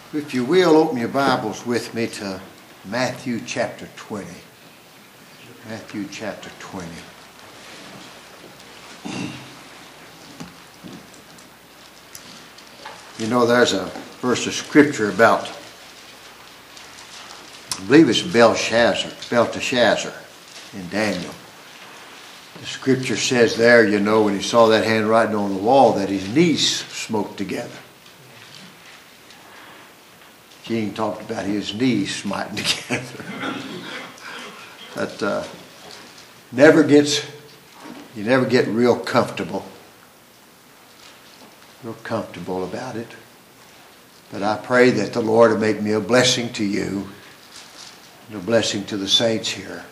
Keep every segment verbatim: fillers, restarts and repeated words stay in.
If you will, open your Bibles with me to Matthew chapter twenty. Matthew chapter twenty. You know, there's a verse of scripture about, I believe it's Belshazzar, Belteshazzar in Daniel. The scripture says there, you know, when he saw that handwriting on the wall, that his knees smote together. King talked about his knees smiting together. That uh, never gets, you never get real comfortable. Real comfortable about it. But I pray that the Lord will make me a blessing to you and a blessing to the saints here.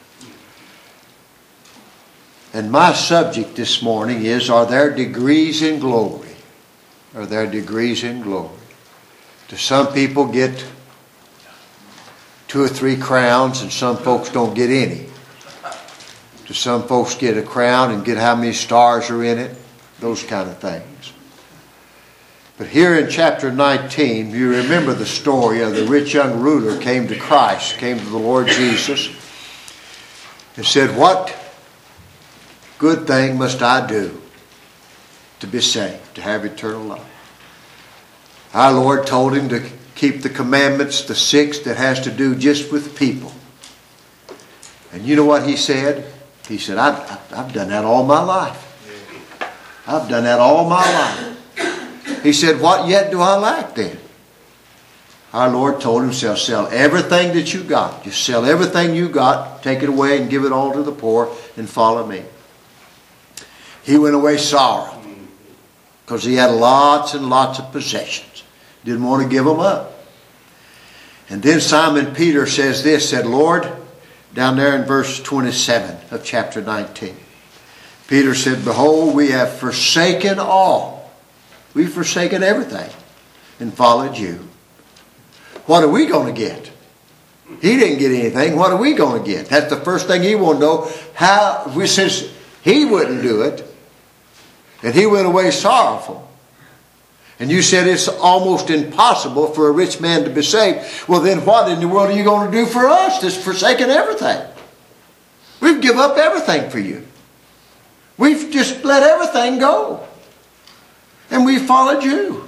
And my subject this morning is, are there degrees in glory? Are there degrees in glory? Do some people get two or three crowns and some folks don't get any? Do some folks get a crown and get how many stars are in it? Those kind of things. But here in chapter nineteen, you remember the story of the rich young ruler came to Christ, came to the Lord Jesus, and said, "What good thing must I do to be saved, to have eternal life?" Our Lord told him to keep the commandments, the six that has to do just with people. And you know what he said? He said, I've, I've done that all my life. I've done that all my life. He said, what yet do I lack then? Our Lord told him, sell, sell everything that you got. Just sell everything you got, take it away and give it all to the poor and follow me. He went away sorrowful because he had lots and lots of possessions. Didn't want to give them up. And then Simon Peter says this, said, Lord, down there in verse twenty-seven of chapter nineteen. Peter said, behold, we have forsaken all. We've forsaken everything and followed you. What are we going to get? He didn't get anything. What are we going to get? That's the first thing he wanted to know. How, since he wouldn't do it, and he went away sorrowful. And you said it's almost impossible for a rich man to be saved. Well, then what in the world are you going to do for us that's forsaken everything? We've given up everything for you. We've just let everything go. And we followed you.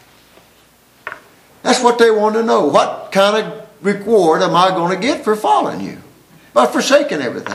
That's what they want to know. What kind of reward am I going to get for following you? By forsaking everything.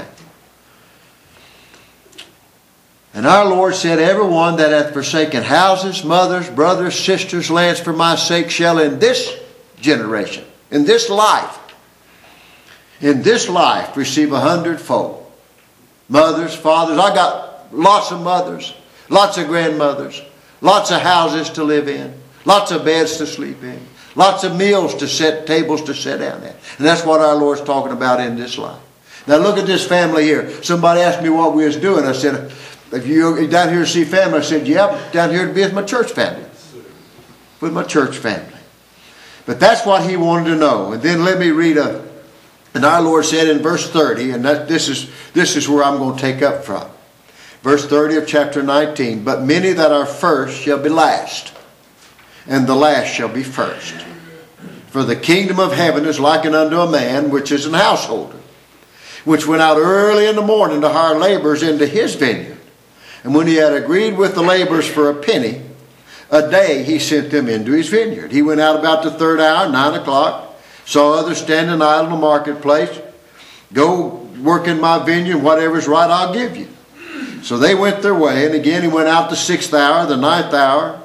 And our Lord said, everyone that hath forsaken houses, mothers, brothers, sisters, lands for my sake shall in this generation, in this life, in this life receive a hundredfold. Mothers, fathers, I got lots of mothers, lots of grandmothers, lots of houses to live in, lots of beds to sleep in, lots of meals to set, tables to sit down at. And that's what our Lord's talking about in this life. Now look at this family here. Somebody asked me what we was doing. I said, if you're down here to see family, I said, yep, down here to be with my church family. With my church family. But that's what he wanted to know. And then let me read a, and our Lord said in verse thirty, and that, this is this is where I'm going to take up from. Verse thirty of chapter nineteen, but many that are first shall be last, and the last shall be first. For the kingdom of heaven is likened unto a man which is an householder, which went out early in the morning to hire laborers into his vineyard. And when he had agreed with the laborers for a penny a day, he sent them into his vineyard. He went out about the third hour, nine o'clock, saw others standing idle in the marketplace. Go work in my vineyard, whatever's right I'll give you. So they went their way, and again he went out the sixth hour, the ninth hour,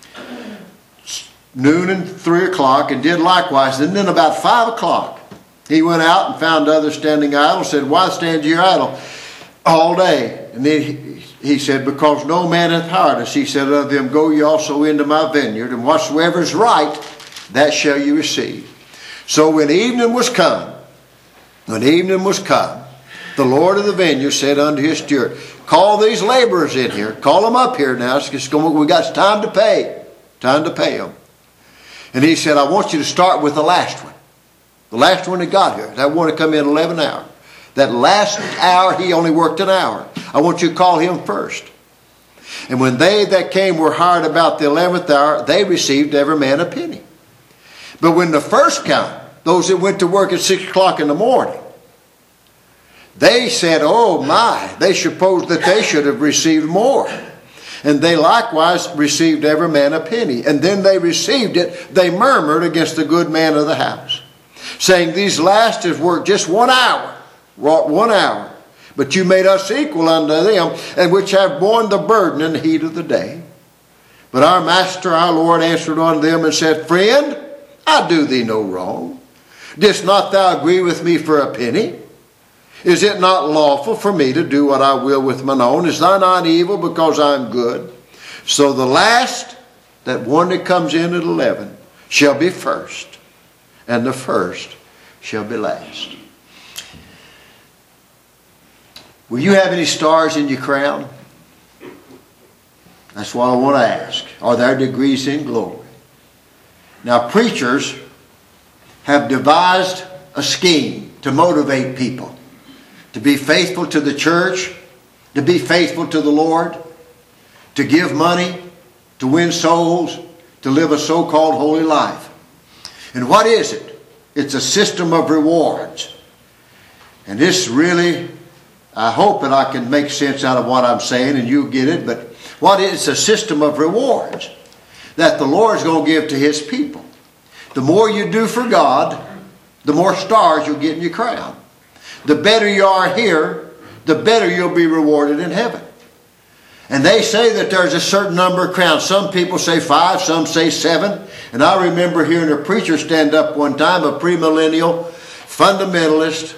noon and three o'clock, and did likewise. And then about five o'clock, he went out and found others standing idle, said, why stand ye idle all day? And then he, he said, because no man hath hired us. He said unto them, go ye also into my vineyard, and whatsoever is right, that shall ye receive. So when evening was come, when evening was come, the Lord of the vineyard said unto his steward, call these laborers in here. Call them up here now. It's going, we got time to pay. Time to pay them. And he said, I want you to start with the last one. The last one that got here. That one to come in eleven hours. That last hour, he only worked an hour. I want you to call him first. And when they that came were hired about the eleventh hour, they received every man a penny. But when the first kind, those that went to work at six o'clock in the morning, they said, oh my, they supposed that they should have received more. And they likewise received every man a penny. And then they received it, they murmured against the good man of the house, saying, these last have worked just one hour, wrought one hour. But you made us equal unto them, and which have borne the burden in the heat of the day. But our master, our Lord, answered unto them and said, friend, I do thee no wrong. Didst not thou agree with me for a penny? Is it not lawful for me to do what I will with mine own? Is thou not evil because I am good? So the last, that one that comes in at eleven, shall be first, and the first shall be last. Will you have any stars in your crown? That's what I want to ask. Are there degrees in glory? Now, preachers have devised a scheme to motivate people to be faithful to the church, to be faithful to the Lord, to give money, to win souls, to live a so-called holy life. And what is it? It's a system of rewards. And this really, I hope that I can make sense out of what I'm saying and you'll get it, but what is a system of rewards that the Lord's going to give to His people? The more you do for God, the more stars you'll get in your crown. The better you are here, the better you'll be rewarded in heaven. And they say that there's a certain number of crowns. Some people say five, some say seven. And I remember hearing a preacher stand up one time, a premillennial fundamentalist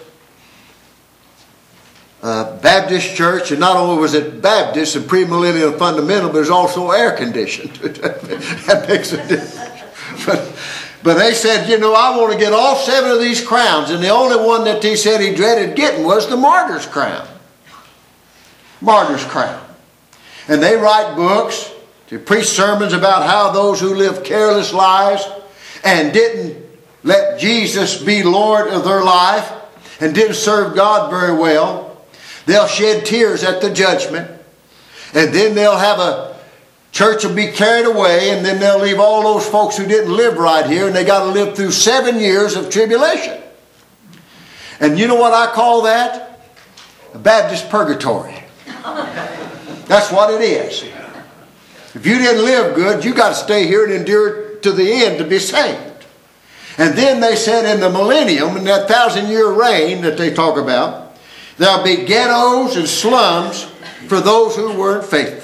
uh, Baptist church. And not only was it Baptist and premillennial fundamental, but it was also air conditioned. That makes a difference. But, But they said, you know, I want to get all seven of these crowns. And the only one that he said he dreaded getting was the martyr's crown. Martyr's crown. And they write books, they preach sermons about how those who live careless lives and didn't let Jesus be Lord of their life and didn't serve God very well, they'll shed tears at the judgment. And then they'll have a church will be carried away, and then they'll leave all those folks who didn't live right here, and they got to live through seven years of tribulation. And you know what I call that? A Baptist purgatory. That's what it is. If you didn't live good, you got to stay here and endure to the end to be saved. And then they said in the millennium, in that thousand year reign that they talk about, there'll be ghettos and slums for those who weren't faithful.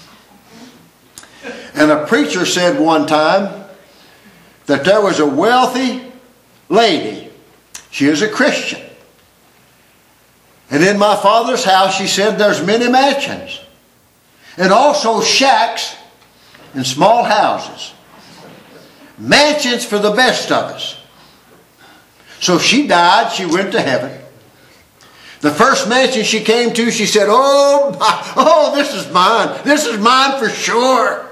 And a preacher said one time that there was a wealthy lady. She was a Christian. And in my father's house, she said, there's many mansions. And also shacks and small houses. Mansions for the best of us. So she died. She went to heaven. The first mansion she came to, she said, oh, my, oh, this is mine. This is mine for sure.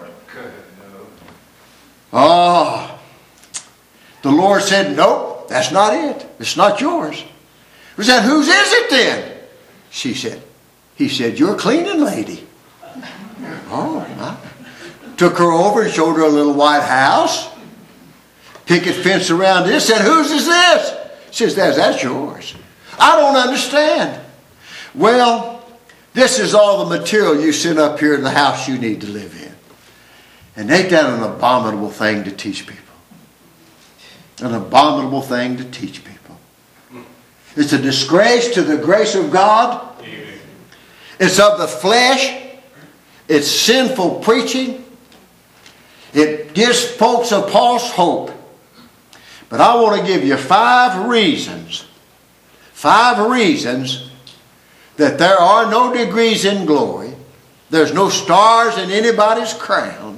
Oh, the Lord said, nope, that's not it. It's not yours. We said, whose is it then? She said, he said, your cleaning lady. Oh, my. Took her over and showed her a little white house. Picket fence around it. Said, whose is this? She says, that's, that's yours. I don't understand. Well, this is all the material you sent up here in the house you need to live in. And ain't that an abominable thing to teach people? An abominable thing to teach people. It's a disgrace to the grace of God. It's of the flesh. It's sinful preaching. It gives folks a false hope. But I want to give you five reasons. Five reasons that there are no degrees in glory. There's no stars in anybody's crown.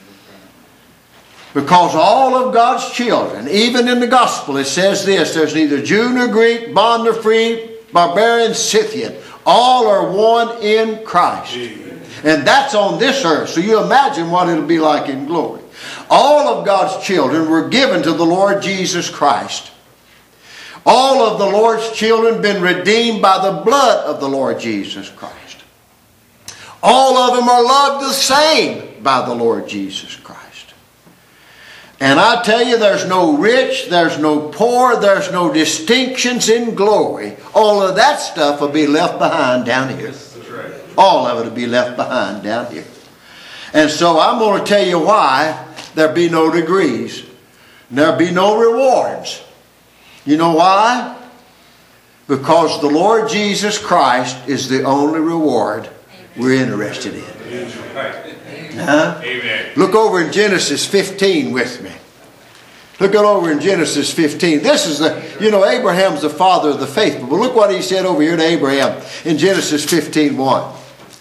Because all of God's children, even in the gospel, it says this, there's neither Jew nor Greek, bond nor free, barbarian, Scythian. All are one in Christ. And that's on this earth. So you imagine what it'll be like in glory. All of God's children were given to the Lord Jesus Christ. All of the Lord's children been redeemed by the blood of the Lord Jesus Christ. All of them are loved the same by the Lord Jesus Christ. And I tell you, there's no rich, there's no poor, there's no distinctions in glory. All of that stuff will be left behind down here. All of it will be left behind down here. And so I'm going to tell you why there be no degrees. There be no rewards. You know why? Because the Lord Jesus Christ is the only reward we're interested in. Huh? Amen. Look over in Genesis fifteen with me. Look it over in Genesis fifteen. This is the, you know, Abraham's the father of the faithful. But look what he said over here to Abraham in Genesis fifteen one.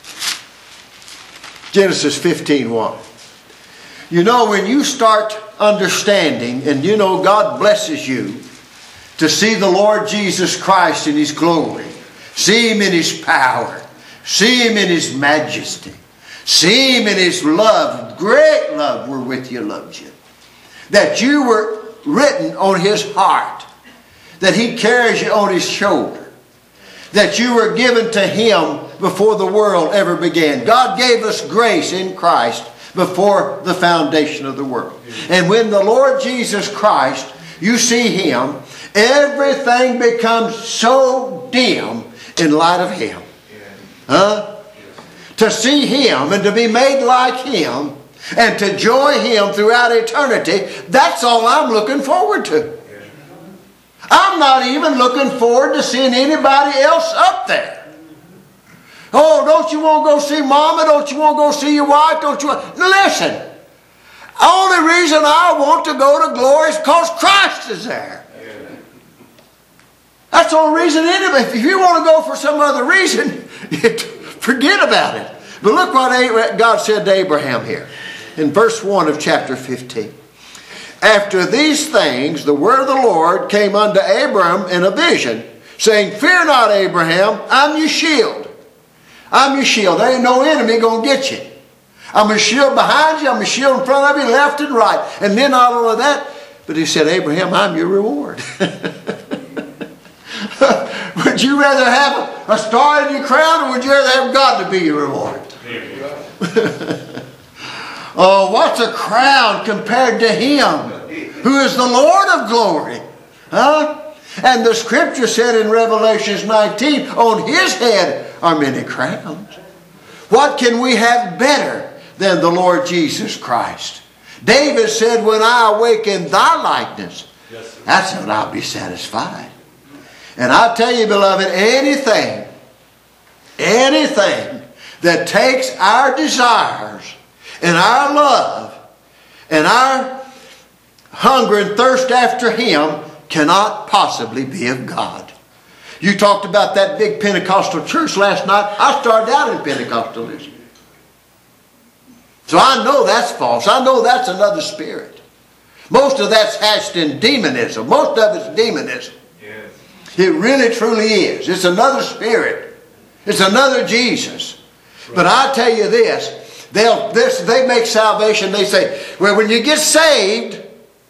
Genesis fifteen one. You know, when you start understanding, and you know God blesses you to see the Lord Jesus Christ in His glory, see Him in His power, see Him in His majesty, see Him in His love, great love wherewith He loves you. That you were written on His heart, that He carries you on His shoulder, that you were given to Him before the world ever began. God gave us grace in Christ before the foundation of the world. And when the Lord Jesus Christ, you see Him, everything becomes so dim in light of Him. Huh? To see Him and to be made like Him and to joy Him throughout eternity, that's all I'm looking forward to. I'm not even looking forward to seeing anybody else up there. Oh, don't you want to go see Mama? Don't you want to go see your wife? Don't you want... Listen, the only reason I want to go to glory is because Christ is there. That's the only reason anybody. If you want to go for some other reason, forget about it. But look what God said to Abraham here in verse one of chapter fifteen. After these things, the word of the Lord came unto Abram in a vision, saying, Fear not, Abraham, I'm your shield. I'm your shield. There ain't no enemy going to get you. I'm a shield behind you. I'm a shield in front of you, left and right. And then not only that, but he said, Abraham, I'm your reward. Would you rather have a star in your crown, or would you rather have God to be your reward? Oh, what's a crown compared to Him who is the Lord of glory? Huh? And the scripture said in Revelation nineteen, on His head are many crowns. What can we have better than the Lord Jesus Christ? David said, when I awaken Thy likeness, that's when I'll be satisfied. And I tell you, beloved, anything, anything that takes our desires and our love and our hunger and thirst after Him cannot possibly be of God. You talked about that big Pentecostal church last night. I started out in Pentecostalism. So I know that's false. I know that's another spirit. Most of that's hatched in demonism. Most of it's demonism. Yes. It really truly is. It's another spirit. It's another Jesus. Right. But I tell you this, they'll this they make salvation, they say, well, when you get saved,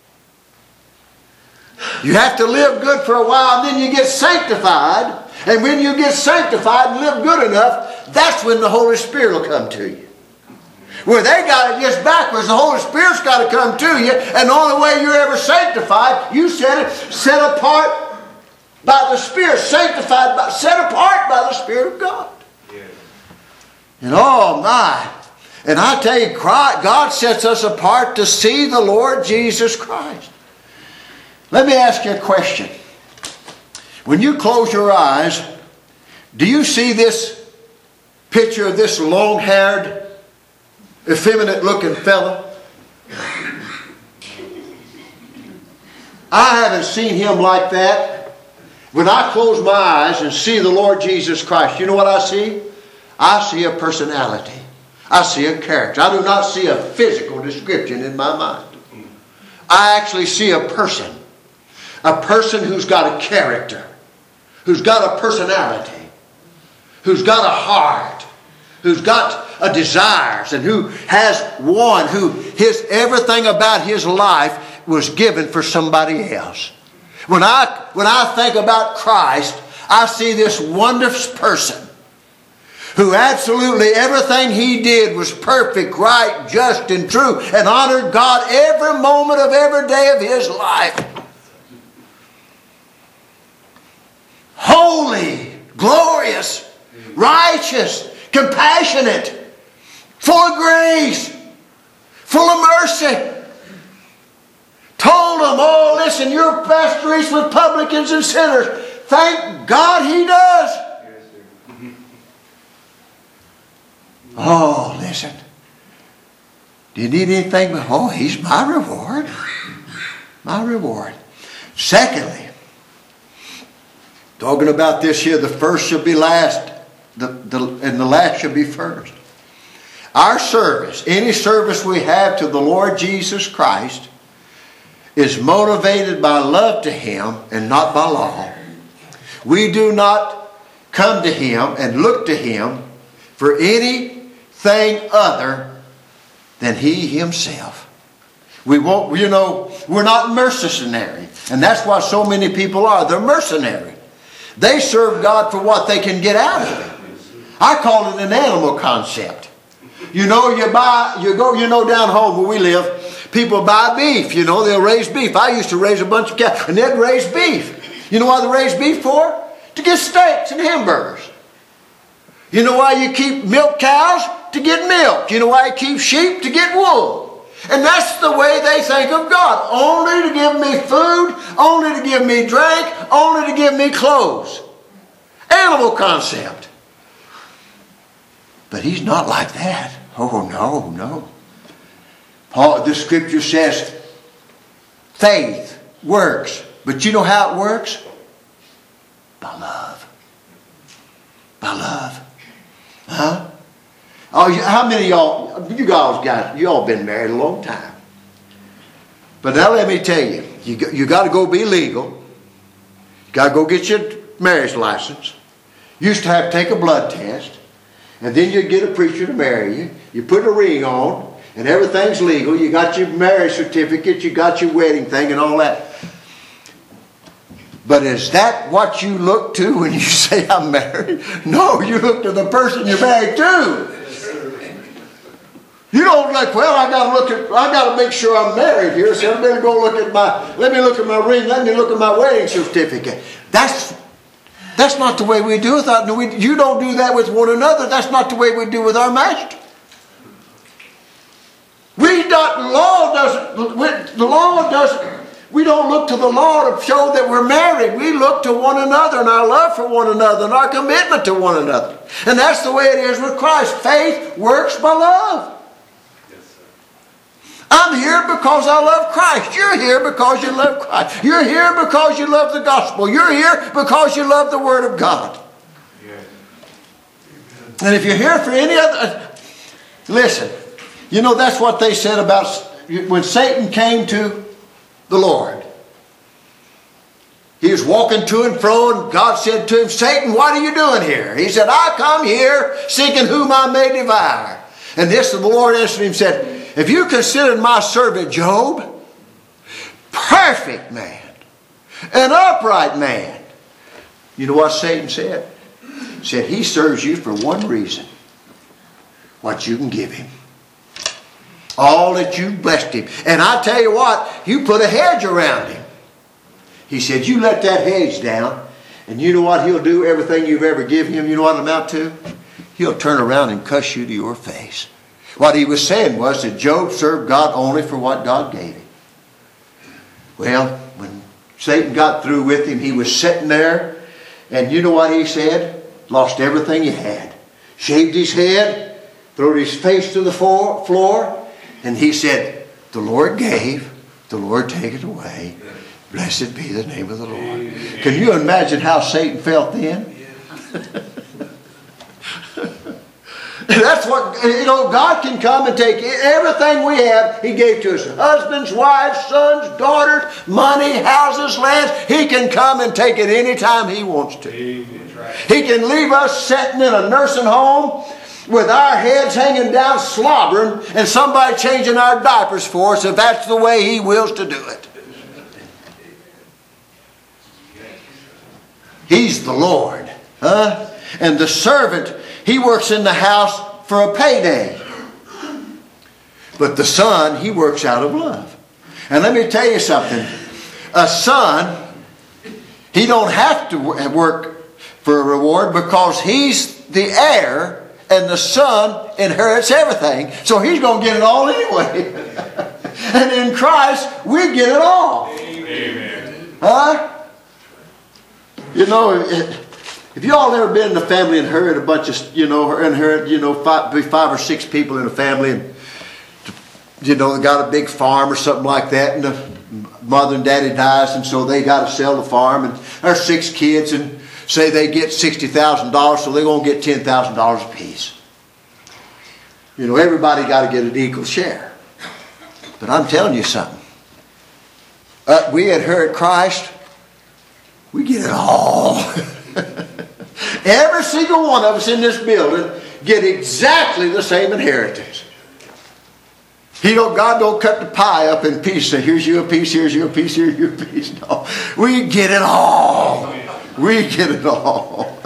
you have to live good for a while, and then you get sanctified. And when you get sanctified and live good enough, that's when the Holy Spirit will come to you. Where they got it just backwards. The Holy Spirit's got to come to you, and the only way you're ever sanctified, you said it, set apart by the Spirit, sanctified, by, set apart by the Spirit of God. Yeah. And oh my, and I tell you, God sets us apart to see the Lord Jesus Christ. Let me ask you a question. When you close your eyes, do you see this picture of this long-haired, effeminate-looking fella? I haven't seen him like that. When I close my eyes and see the Lord Jesus Christ, you know what I see? I see a personality. I see a character. I do not see a physical description in my mind. I actually see a person. A person who's got a character, who's got a personality, who's got a heart, who's got a desires, and who has one who his everything about his life was given for somebody else. When I when I think about Christ, I see this wondrous person who absolutely everything he did was perfect, right, just, and true, and honored God every moment of every day of his life. Holy, glorious, righteous, compassionate, full of grace, full of mercy. Told them, oh, listen, your pastor is with publicans and sinners. Thank God he does. Yes, sir. Oh, listen. Do you need anything? Oh, he's my reward. My reward. Secondly, talking about this here, the first shall be last, the, the, and the last shall be first. Our service, any service we have to the Lord Jesus Christ, is motivated by love to him and not by law. We do not come to him and look to him for anything other than he himself. We won't, you know, we're not mercenary. And that's why so many people are. They're mercenary. They serve God for what they can get out of it. I call it an animal concept. You know, you buy, you go, you know, down home where we live, people buy beef, you know, they'll raise beef. I used to raise a bunch of cows, and they'd raise beef. You know why they raise beef for? To get steaks and hamburgers. You know why you keep milk cows? To get milk. You know why you keep sheep? To get wool. And that's the way they think of God. Only to give me food, only to give me drink, only to give me clothes. Animal concept. But he's not like that. Oh, no, no. Paul, the scripture says faith works. But you know how it works? By love. By love. Huh? Oh, how many of y'all, you guys got, you all been married a long time. But now let me tell you, you, you got to go be legal. You got to go get your marriage license. You used to have to take a blood test. And then you get a preacher to marry you. You put a ring on. And everything's legal. You got your marriage certificate. You got your wedding thing and all that. But is that what you look to when you say I'm married? No, you look to the person you're married to. You don't look, well, I gotta look at I gotta make sure I'm married here, so I better go look at my let me look at my ring, let me look at my wedding certificate. That's that's not the way we do it. No, we, you don't do that with one another. That's not the way we do with our master. We don't, the law doesn't, the law doesn't, we don't look to the law to show that we're married. We look to one another and our love for one another and our commitment to one another. And that's the way it is with Christ. Faith works by love. Yes, sir. I'm here because I love Christ. You're here because you love Christ. You're here because you love the gospel. You're here because you love the Word of God. Yes. And if you're here for any other, listen. You know, that's what they said about when Satan came to the Lord. He was walking to and fro, and God said to him, Satan, what are you doing here? He said, I come here seeking whom I may devour. And this, the Lord answered him and said, if you considered my servant Job, perfect man, an upright man. You know what Satan said? He said, he serves you for one reason. What you can give him. All that you blessed him. And I tell you what, you put a hedge around him. He said, you let that hedge down, and you know what he'll do? Everything you've ever given him, you know what it'll amount to? He'll turn around and cuss you to your face. What he was saying was that Job served God only for what God gave him. Well, when Satan got through with him, he was sitting there, and you know what he said? Lost everything he had. Shaved his head, threw his face to the floor, and he said, the Lord gave, the Lord take it away. Blessed be the name of the Lord. Can you imagine how Satan felt then? That's what, you know, God can come and take everything we have. He gave to us husbands, wives, sons, daughters, money, houses, lands. He can come and take it anytime He wants to. He can leave us sitting in a nursing home with our heads hanging down slobbering and somebody changing our diapers for us if that's the way He wills to do it. He's the Lord. Huh? And the servant, he works in the house for a payday. But the son, he works out of love. And let me tell you something. A son, he don't have to work for a reward because he's the heir and the son inherits everything. So he's going to get it all anyway. And in Christ, we get it all. Amen. Huh? You know, if you all ever been in a family and heard a bunch of, you know, inherit, you know, five, five or six people in a family and, you know, they got a big farm or something like that, and the mother and daddy dies, and so they got to sell the farm, and there's six kids, and say they get sixty thousand dollars, so they're going to get ten thousand dollars apiece. You know, everybody got to get an equal share. But I'm telling you something. Uh, we inherit Christ, we get it all. Every single one of us in this building get exactly the same inheritance. He don't, God don't cut the pie up in pieces. Say, here's you a piece, here's you a piece, here's you a piece. No, we get it all. We get it all.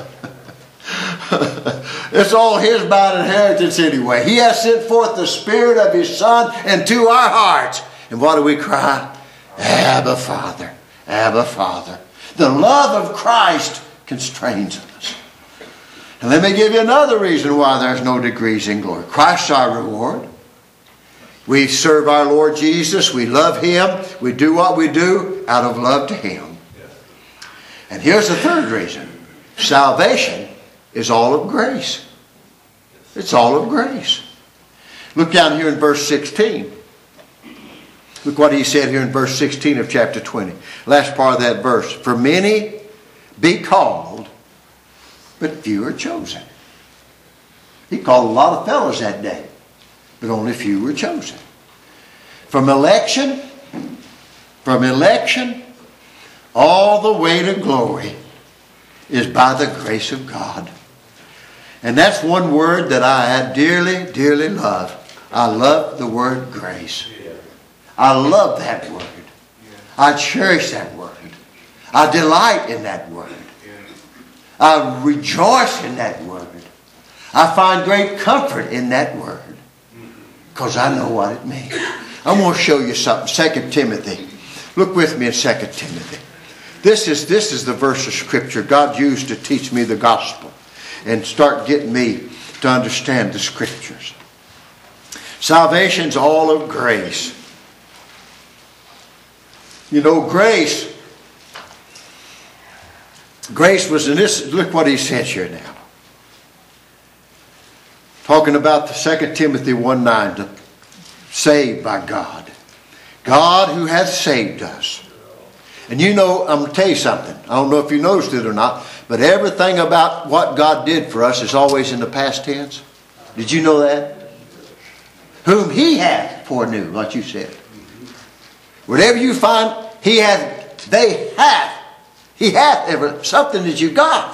It's all His by inheritance anyway. He has sent forth the Spirit of His Son into our hearts. And what do we cry? Abba, Father. Abba, Father. The love of Christ constrains us. And let me give you another reason why there's no degrees in glory. Christ's our reward. We serve our Lord Jesus. We love Him. We do what we do out of love to Him. And here's the third reason. Salvation is all of grace. It's all of grace. Look down here in verse sixteen. Look what he said here in verse sixteen of chapter twenty. Last part of that verse. For many be called, but few are chosen. He called a lot of fellows that day, but only few were chosen. From election, from election, all the way to glory is by the grace of God. And that's one word that I dearly, dearly love. I love the word grace. I love that word. I cherish that word. I delight in that word. I rejoice in that word. I find great comfort in that word. Because I know what it means. I'm going to show you something. Second Timothy. Look with me in Second Timothy. This is, this is the verse of Scripture God used to teach me the gospel. And start getting me to understand the Scriptures. Salvation's all of grace. You know, grace. Grace was in this. Look what he says here now. Talking about the Second Timothy one nine, to saved by God. God who hath saved us. And you know, I'm going to tell you something. I don't know if you noticed it or not, but everything about what God did for us is always in the past tense. Did you know that? Whom He hath foreknew, what you said. Whatever you find, He hath, they hath. He hath ever, something that you got.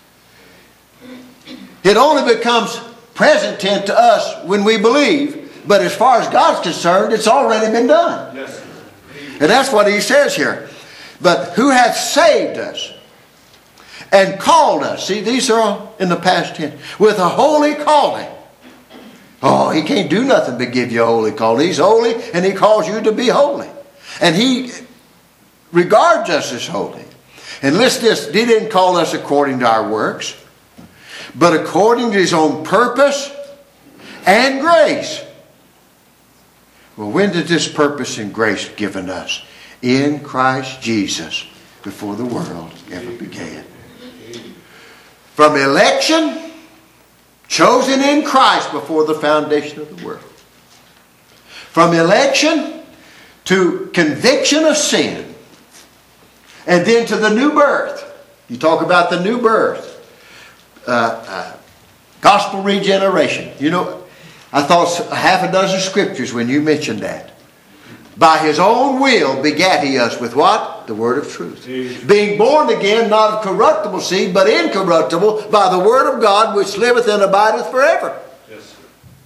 It only becomes present tense to us when we believe. But as far as God's concerned, it's already been done. Yes, sir. And that's what he says here. But who hath saved us and called us. See, these are all in the past tense. With a holy calling. Oh, He can't do nothing but give you a holy calling. He's holy and He calls you to be holy. And He regards us as holy. And listen to this. He didn't call us according to our works, but according to His own purpose and grace. Well, when did this purpose and grace given us? In Christ Jesus, before the world ever began. From election, chosen in Christ before the foundation of the world. From election to conviction of sin. And then to the new birth. You talk about the new birth. Uh, uh, gospel regeneration. You know, I thought a half a dozen scriptures when you mentioned that. By His own will begat He us with what? The word of truth. Jesus. Being born again, not of corruptible seed, but incorruptible, by the word of God, which liveth and abideth forever. Yes, sir.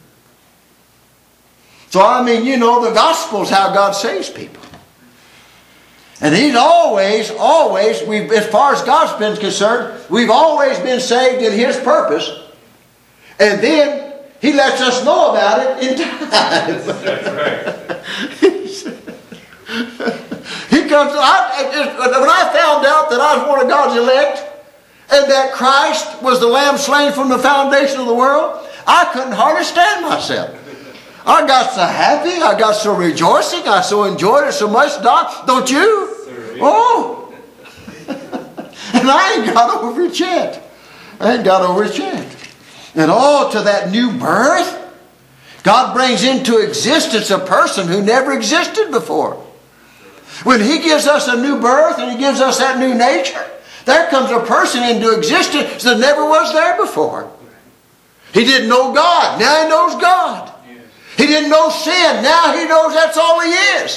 So, I mean, you know, the gospel is how God saves people. And He's always, always, we've, as far as God's been concerned, we've always been saved in His purpose. And then He lets us know about it in time. That's right. He comes, I, it, when I found out that I was one of God's elect, and that Christ was the Lamb slain from the foundation of the world, I couldn't hardly stand myself. I got so happy, I got so rejoicing, I so enjoyed it so much, Doc, don't you? Sir, Oh! And I ain't got over it yet. I ain't got over it yet. And oh, to that new birth, God brings into existence a person who never existed before. When He gives us a new birth and He gives us that new nature, there comes a person into existence that never was there before. He didn't know God. Now he knows God. He didn't know sin. Now he knows that's all he is.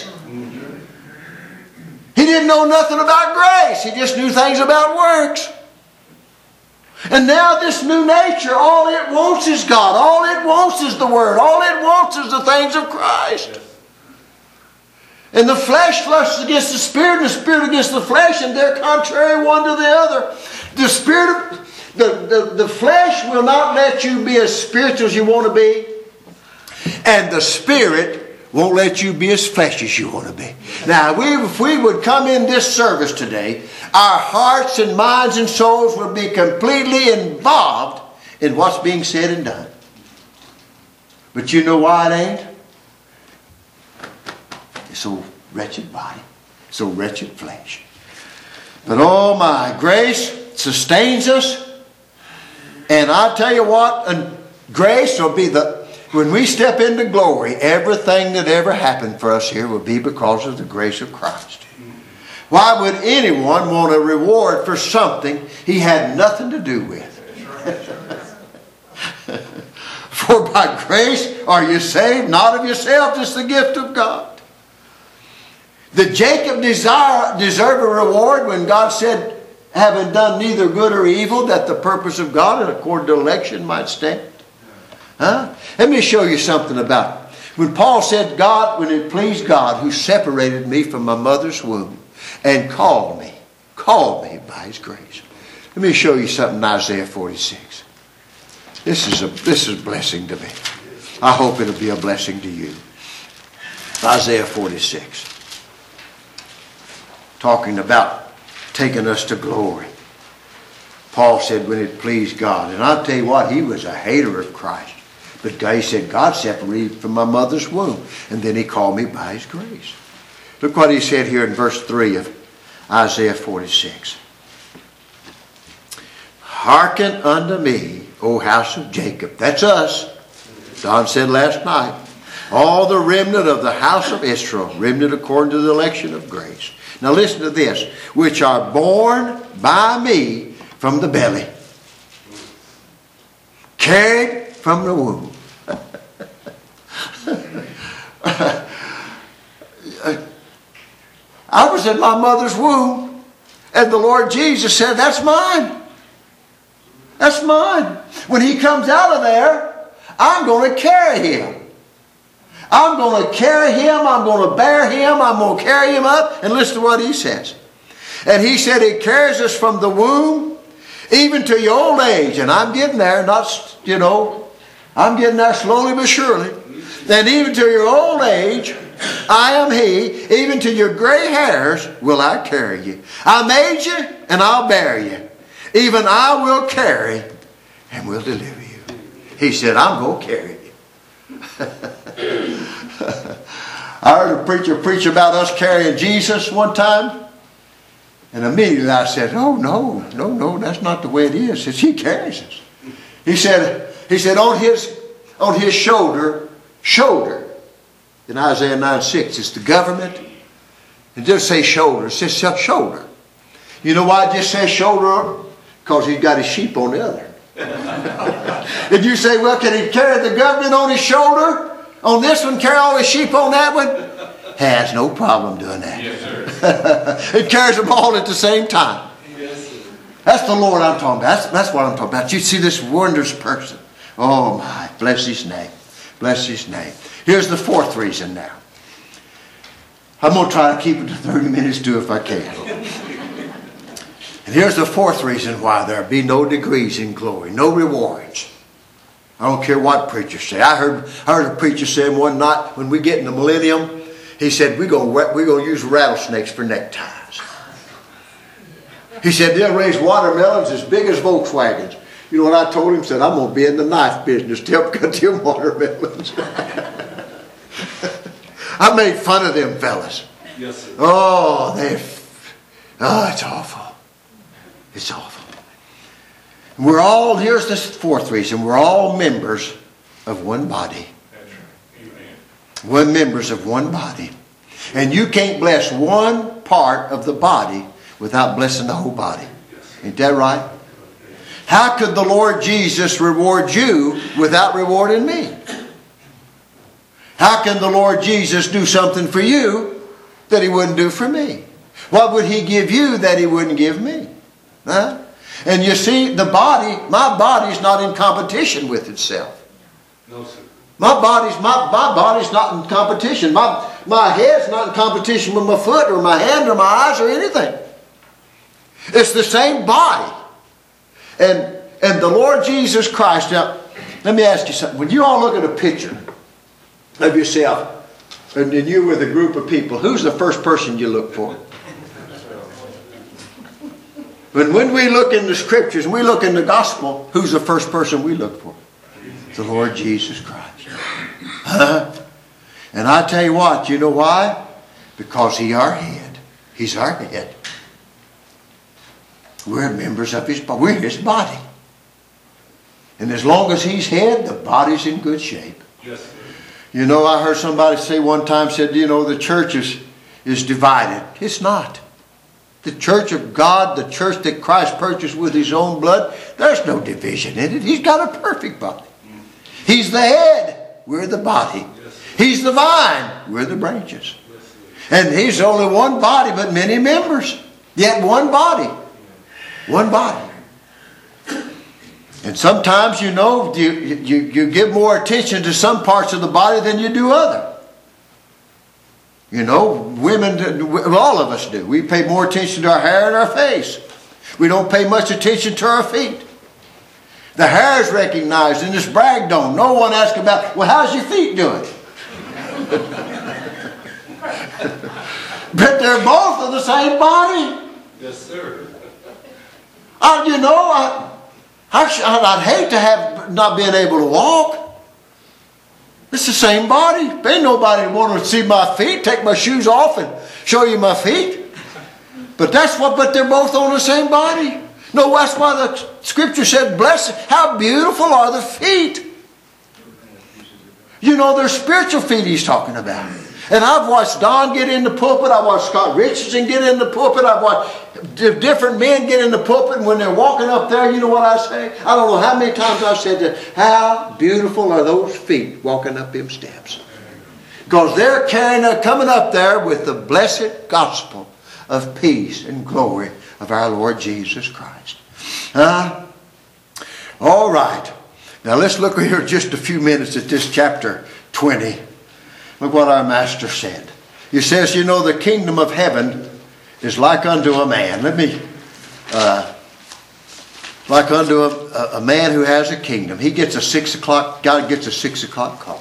He didn't know nothing about grace. He just knew things about works. And now this new nature, all it wants is God. All it wants is the Word. All it wants is the things of Christ. And the flesh flushes against the Spirit, and the Spirit against the flesh, and they're contrary one to the other. The Spirit of, the, the, the flesh will not let you be as spiritual as you want to be. And the Spirit won't let you be as flesh as you want to be. Now, we, if we would come in this service today, our hearts and minds and souls would be completely involved in what's being said and done. But you know why it ain't? It's so wretched body, so wretched flesh. But oh my, grace sustains us. And I tell you what, and grace will be the... When we step into glory, everything that ever happened for us here will be because of the grace of Christ. Why would anyone want a reward for something he had nothing to do with? For by grace are you saved, not of yourselves, it's the gift of God. Did Jacob desire, deserve a reward when God said, having done neither good or evil, that the purpose of God and according to election might stand? Huh? Let me show you something about it. When Paul said, God, when it pleased God who separated me from my mother's womb and called me, called me by His grace. Let me show you something in Isaiah forty-six. This is a, this is a blessing to me. I hope it'll be a blessing to you. Isaiah forty-six. Talking about taking us to glory. Paul said, when it pleased God. And I'll tell you what, he was a hater of Christ. But he said, God separated from my mother's womb. And then He called me by His grace. Look what he said here in verse three of Isaiah forty-six. Hearken unto me, O house of Jacob. That's us. Don said last night. All the remnant of the house of Israel, remnant according to the election of grace. Now listen to this. Which are born by me from the belly, carried from the womb. I was in my mother's womb, and the Lord Jesus said, that's mine. That's mine. When He comes out of there, I'm going to carry Him. I'm going to carry Him. I'm going to bear Him. I'm going to carry Him up. And listen to what He says. And He said He carries us from the womb even to your old age. And I'm getting there, not, you know, I'm getting there slowly but surely. And even to your old age, I am He. Even to your gray hairs will I carry you. I made you and I'll bear you. Even I will carry and will deliver you. He said, I'm going to carry you. I heard a preacher preach about us carrying Jesus one time. And immediately I said, oh, no, no, no, that's not the way it is. It's He carries us. He said, he said on his, on his shoulder, shoulder, in Isaiah nine six, it's the government. It doesn't say shoulder, it says shoulder. You know why it just says shoulder? Because He's got His sheep on the other. Did you say, well, can He carry the government on His shoulder? On this one, carry all His sheep on that one? Has no problem doing that. Yes, sir. It carries them all at the same time. Yes, sir. That's the Lord I'm talking about. That's, that's what I'm talking about. You see this wondrous person. Oh my, bless His name. Bless His name. Here's the fourth reason now. I'm going to try to keep it to thirty minutes too if I can. And here's the fourth reason why there be no degrees in glory, no rewards. I don't care what preachers say. I heard I heard a preacher saying one night when we get in the millennium, he said, we're going we're going to use rattlesnakes for neckties. He said, they'll raise watermelons as big as Volkswagens. You know what I told him? I said, I'm going to be in the knife business to help cut them watermelons. I made fun of them fellas. Yes, sir. Oh, they, oh, it's awful. It's awful. We're all, here's the fourth reason, we're all members of one body. That's right. Amen. We're members of one body. And you can't bless one part of the body without blessing the whole body. Ain't that right? How could the Lord Jesus reward you without rewarding me? How can the Lord Jesus do something for you that He wouldn't do for me? What would He give you that He wouldn't give me? Huh? And you see, the body, my body's not in competition with itself. No, sir. My body's my, my body's not in competition. My, my head's not in competition with my foot or my hand or my eyes or anything. It's the same body. And, and the Lord Jesus Christ, now, let me ask you something. When you all look at a picture of yourself, and then you're with a group of people, who's the first person you look for? When, when we look in the Scriptures and we look in the Gospel, who's the first person we look for? The Lord Jesus Christ. Huh? And I tell you what, you know why? Because He's our head. He's our head. We're members of His body. We're His body. And as long as He's head, the body's in good shape. Yes, sir. You know, I heard somebody say one time, said, you know, the church is, is divided. It's not. The church of God, the church that Christ purchased with His own blood, there's no division in it. He's got a perfect body. He's the head. We're the body. He's the vine. We're the branches. And He's only one body, but many members. Yet one body. One body. And sometimes, you know, you, you, you give more attention to some parts of the body than you do other. You know, women, all of us do. We pay more attention to our hair and our face. We don't pay much attention to our feet. The hair is recognized and it's bragged on. No one asks about, well, how's your feet doing? But they're both of the same body. Yes, sir. Uh, you know, I, I, I'd hate to have not being able to walk. It's the same body. Ain't nobody want to see my feet, take my shoes off and show you my feet. But that's what, but they're both on the same body. No, that's why the Scripture said, blessed, how beautiful are the feet. You know, they're spiritual feet He's talking about. And I've watched Don get in the pulpit. I've watched Scott Richardson get in the pulpit. I've watched different men get in the pulpit. And when they're walking up there, you know what I say? I don't know how many times I've said that. How beautiful are those feet walking up them steps. Because they're carrying, coming up there with the blessed gospel of peace and glory of our Lord Jesus Christ. Huh? All right. Now let's look here just a few minutes at this chapter twenty. Look what our Master said. He says, you know, the kingdom of heaven is like unto a man. Let me, uh, like unto a, a man who has a kingdom. He gets a six o'clock, God gets a six o'clock call.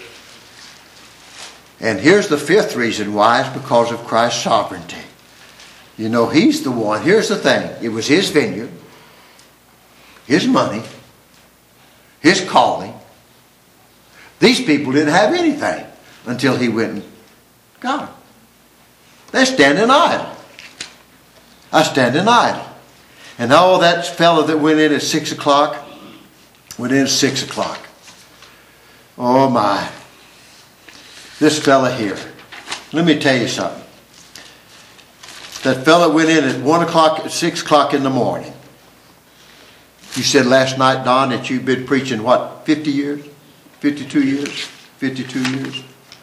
And here's the fifth reason why. It's because of Christ's sovereignty. You know, He's the one. Here's the thing. It was His vineyard, His money, His calling. These people didn't have anything until He went and got them. They're standing idle. I stand in idle. And oh, that fellow that went in at six o'clock, went in at six o'clock. Oh my. This fella here. Let me tell you something. That fella went in at one o'clock, at six o'clock in the morning. You said last night, Don, that you've been preaching, what, fifty years? fifty-two years? fifty-two years?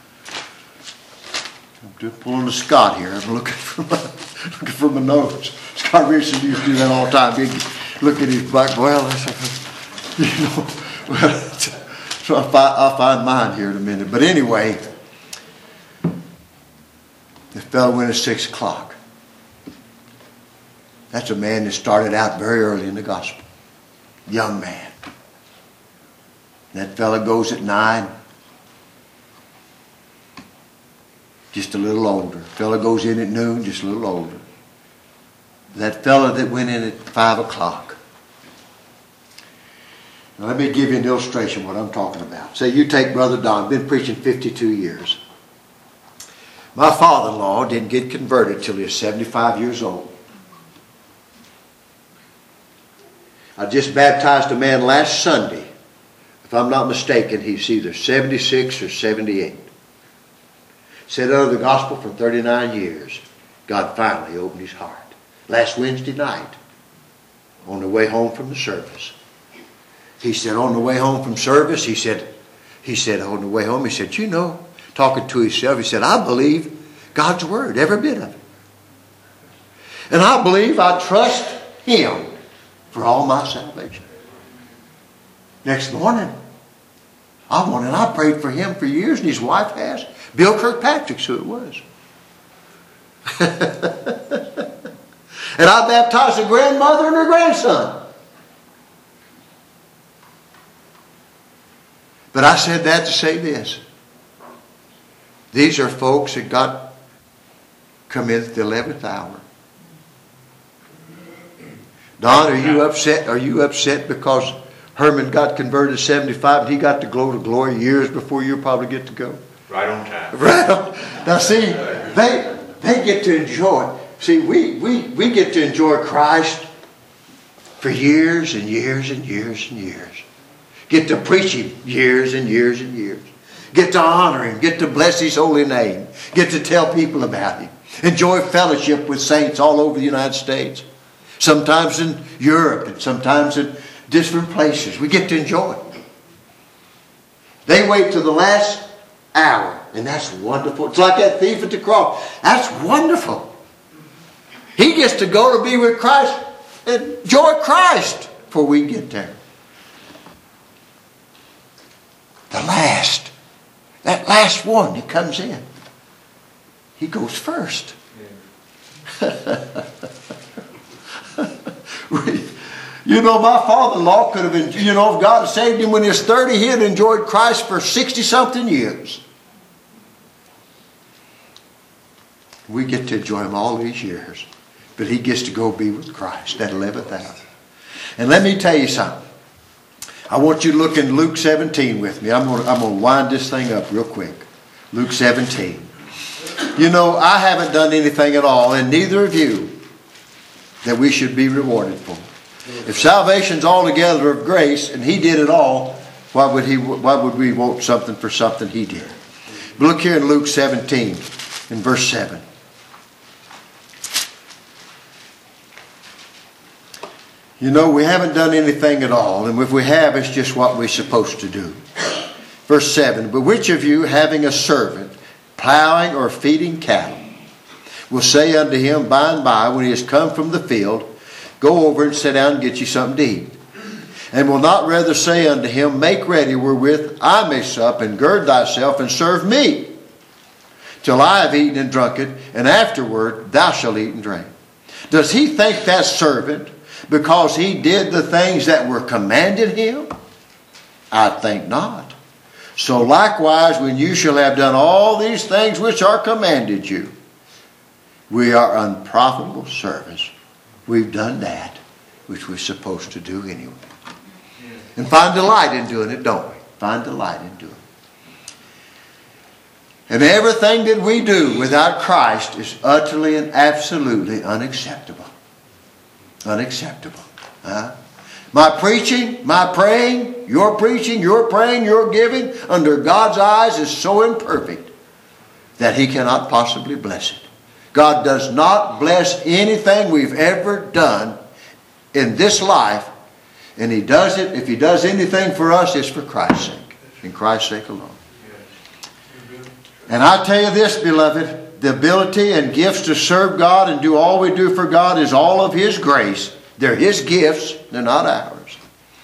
I'm just pulling a Scott here. I'm looking for my, looking for my notes. Scott Richardson used to do that all the time. He'd look at his back. Well, that's, you know, well, so I'll find, I'll find mine here in a minute. But anyway, the fellow went at six o'clock. That's a man that started out very early in the gospel. Young man. That fella goes at nine. Just a little older. Fella goes in at noon, just a little older. That fella that went in at five o'clock. Now let me give you an illustration of what I'm talking about. Say you take Brother Don, been preaching fifty-two years. My father-in-law didn't get converted till he was seventy-five years old. I just baptized a man last Sunday. If I'm not mistaken, he's either seventy-six or seventy-eight. Said under the gospel for thirty-nine years. God finally opened his heart. Last Wednesday night, on the way home from the service. He said, on the way home from service, he said, he said, on the way home, he said, you know, talking to himself, he said, I believe God's word, every bit of it. And I believe I trust him for all my salvation. Next morning, I wanted, I prayed for him for years, and his wife has. Bill Kirkpatrick's who it was. And I baptized a grandmother and her grandson. But I said that to say this. These are folks that got come in at the eleventh hour. Don, are you upset? Are you upset because Herman got converted at seventy-five and he got to go to glory years before you probably get to go? Right on time. Right on. Now see, they they get to enjoy. See, we, we, we get to enjoy Christ for years and years and years and years. Get to preach him years and years and years. Get to honor him. Get to bless his holy name. Get to tell people about him. Enjoy fellowship with saints all over the United States. Sometimes in Europe and sometimes in different places. We get to enjoy it. They wait till the last hour. And that's wonderful. It's like that thief at the cross. That's wonderful. He gets to go to be with Christ and enjoy Christ before we get there. The last, that last one that comes in, he goes first. You know, my father-in-law could have been, you know, if God had saved him when he was thirty, he had enjoyed Christ for sixty-something years. We get to enjoy him all these years. But he gets to go be with Christ at eleventh hour. And let me tell you something. I want you to look in Luke seventeen with me. I'm going to, I'm going to wind this thing up real quick. Luke seventeen. You know, I haven't done anything at all, and neither of you, that we should be rewarded for. If salvation's altogether of grace, and he did it all, why would he? Why would we want something for something he did? But look here in Luke seventeen, in verse seven. You know, we haven't done anything at all, and if we have, it's just what we're supposed to do. Verse seven, but which of you, having a servant, plowing or feeding cattle, will say unto him by and by, when he has come from the field, go over and sit down and get you something to eat? And will not rather say unto him, make ready wherewith I may sup, and gird thyself, and serve me, till I have eaten and drunken, and afterward thou shalt eat and drink? Does he think that servant, because he did the things that were commanded him? I think not. So likewise, when you shall have done all these things which are commanded you, we are unprofitable servants. We've done that which we're supposed to do anyway. And find delight in doing it, don't we? Find delight in doing it. And everything that we do without Christ is utterly and absolutely unacceptable. Unacceptable. Huh? My preaching, my praying, your preaching, your praying, your giving, under God's eyes is so imperfect that he cannot possibly bless it. God does not bless anything we've ever done in this life. And he does it, if he does anything for us, it's for Christ's sake. In Christ's sake alone. And I tell you this, beloved, the ability and gifts to serve God and do all we do for God is all of his grace. They're his gifts. They're not ours.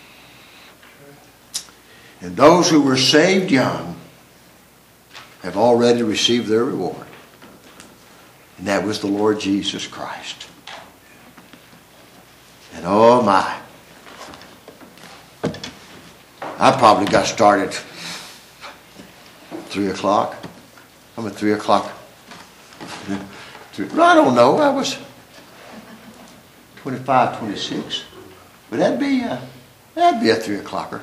And those who were saved young have already received their reward. And that was the Lord Jesus Christ. And oh my, I probably got started three o'clock. I'm at three o'clock. I don't know. I was twenty-five, twenty-six. But that'd be a, that'd be a three o'clocker.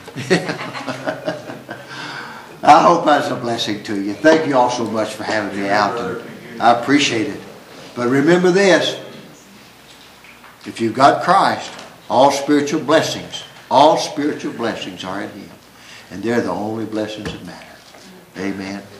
I hope that's a blessing to you. Thank you all so much for having me out. And I appreciate it. But remember this. If you've got Christ, all spiritual blessings, all spiritual blessings are in Him. And they're the only blessings that matter. Amen.